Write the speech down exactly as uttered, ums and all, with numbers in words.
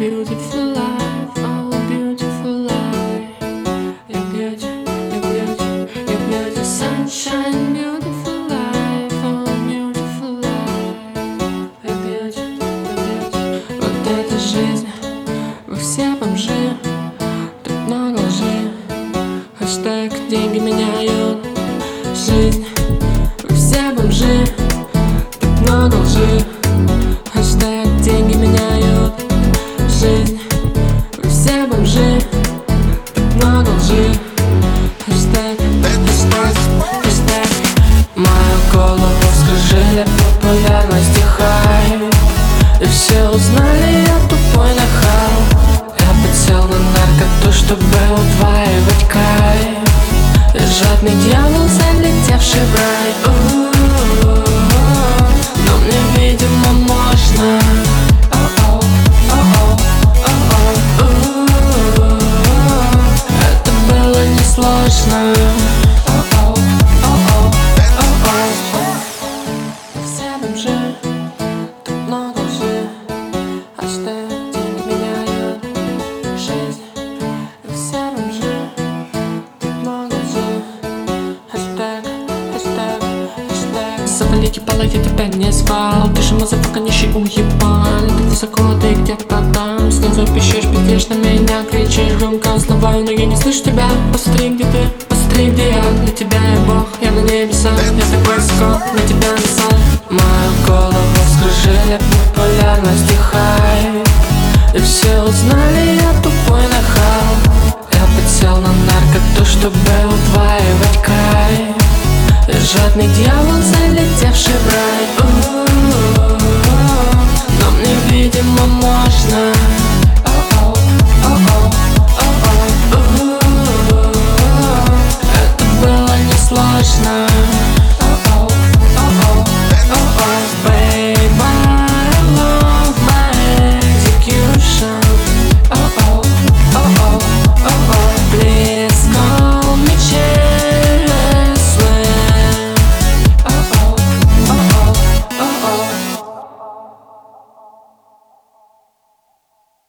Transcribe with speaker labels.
Speaker 1: beautiful life, oh beautiful life. Your beauty, your beauty, your beauty, sunshine, beautiful life, oh beautiful life. Your beauty, your beauty. Вот эта жизнь, вы все бомжи, тут много лжи. Хэштег деньги меняют жизнь. Вы все бомжи, тут много лжи. Хэштег деньги меняют жизнь. Вы все бомжи, тут много лжи. Хэштег, хэштег, хэштег. Мою голову вскружили популярности хайп, и все узнали, я тупой нахал. Я подсел на наркоту, чтобы удваивать кайф. Я жадный дьявол, залетевший в рай. У-у-у-у. Но мне, видимо, можно. О-о, о-о, о-о. У-у-у-у. Это было несложно. О-о, о-о, о-о. Все бомжи, тут много лжи. Хэштег деньги меняют жизнь. Все бомжи, тут много лжи. Хэштег, хэштег, хэштег. Завалите полок, я тебя не звал. Ты же мазафака, нищий уебан. Ты высоко, ты где-то там. Снизу пищишь, пиздишь на меня, кричишь громко слова, но я не слышу тебя. Посмотри, где ты, посмотри, где я. Для тебя я бог, я на небесах. Я так высоко, на тебя насал. Мою голову вскружили популярности хайп, и все узнали, я тупой нахал. Я подсел на наркоту, чтобы удваивать кайф. Я жадный дьявол, залетевший в рай. У-у-у-у. Но мне, видимо, можно.